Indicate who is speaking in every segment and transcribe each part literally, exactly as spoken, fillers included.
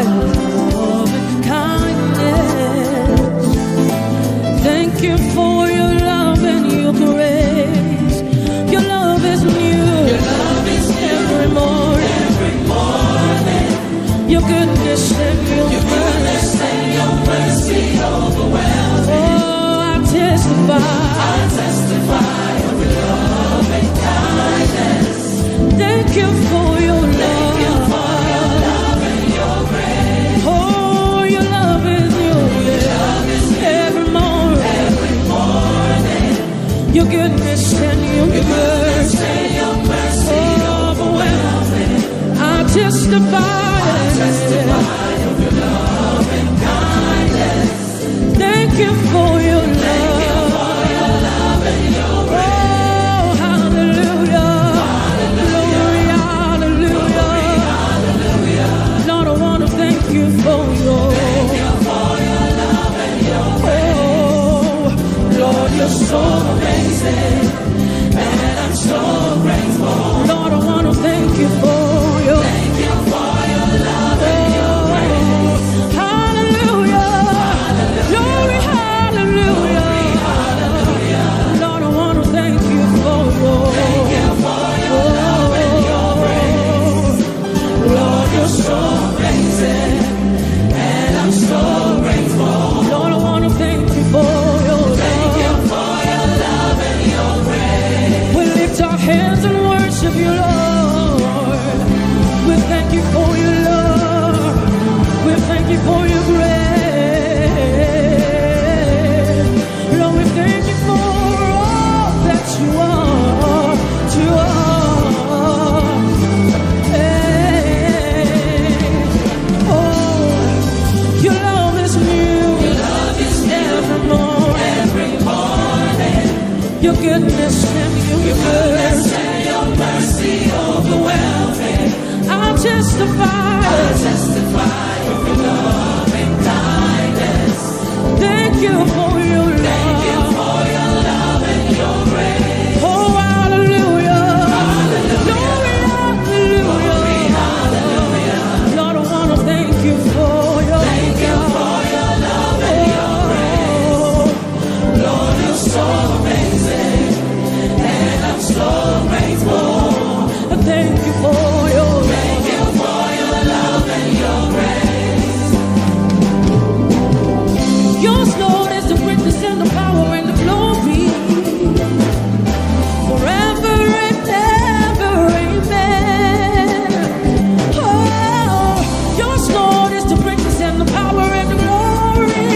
Speaker 1: love and kindness. Thank you for your love and your grace. Your love is new. Your love is every morning. Every morning. Your goodness and your, your goodness and your mercy overwhelms me. Oh, I testify. I testify of your love and kindness. Thank you for your love. Thank you for your love and your grace. Oh, your love is new. Your love is every morning. Every morning. Your goodness and your, your goodness and your mercy overwhelms me. I testify. I testify of your love and kindness. Thank you for your love. Thank you for your love and your grace. Oh, hallelujah. Hallelujah. Glory, hallelujah. Lord, I want to thank you for your Thank you for your love and your grace. Oh, Lord, you're so amazing. And I'm so grateful. Lord, I want to thank you for your Thank you for your love and your grace. Hallelujah. Glory, hallelujah. Lord, I want to thank you for your Thank you for your love and your grace. Lord, you're so amazing. And I'm so grateful. Lord, I want to thank you for your Thank you for your love and your grace. We lift our hands and worship you, Lord. We thank you for your love. We thank you for your grace. Lord, we thank you for all that you are to us. Hey. Oh, your love is new. Your love is every morning. Every morning. Your goodness and your, your goodness and your mercy overwhelms me. I'll testify. I'll testify of your love and kindness. Thank you for your love. Thank you for your love and your grace. Oh, hallelujah. Hallelujah. Glory, hallelujah. Glory, hallelujah. Lord, I want to thank you for your Thank love. you for your love and oh, your grace. Lord, you're so amazing. And I'm so grateful. Thank you for your Thank you for your love and your grace. Yours, Lord, is the greatness and the power and the glory. Forever and ever, amen. Oh, yours, Lord, is the greatness and the power and the glory.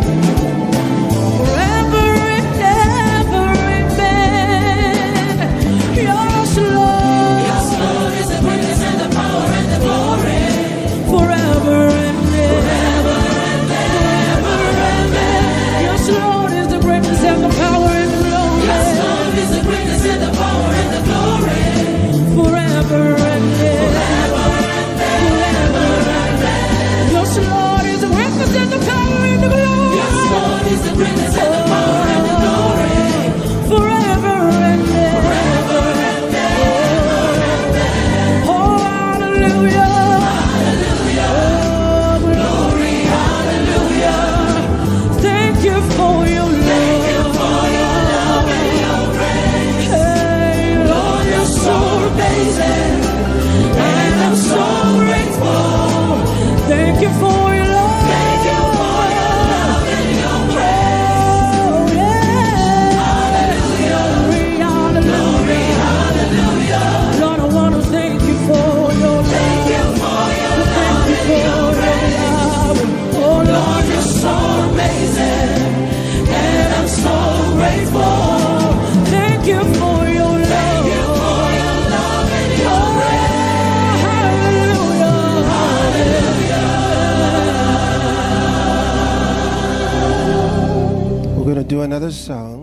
Speaker 1: Forever and ever, amen. Yours, Lord. Yours, Lord, is the greatness and the power and the glory. Forever and ever, forever and ever. Yours, Lord, is the greatness and the power and the glory. Yes, Lord, is the greatness and the power and the glory. Forever and ever, forever and ever, forever and ever. Yours, Lord, is the greatness and the power and the glory. Yes, Lord, is the greatness and the power and the glory. Forever and ever, forever and ever. Oh, hallelujah. Hallelujah. Oh, glory, hallelujah. Thank you for your love. Thank you for your love and your grace. Hey, Lord, you're so amazing. And I'm so grateful. Thank you for your love. Thank you for your love and your grace. Oh, yeah. Hallelujah. Glory, hallelujah. Lord, I want to thank you for your love. Thank you for your love and your grace. Oh, Lord, you're so amazing. And I'm so grateful. Thank you for your love. Thank you for your love and your grace. Hallelujah. Hallelujah.
Speaker 2: We're going to do another song.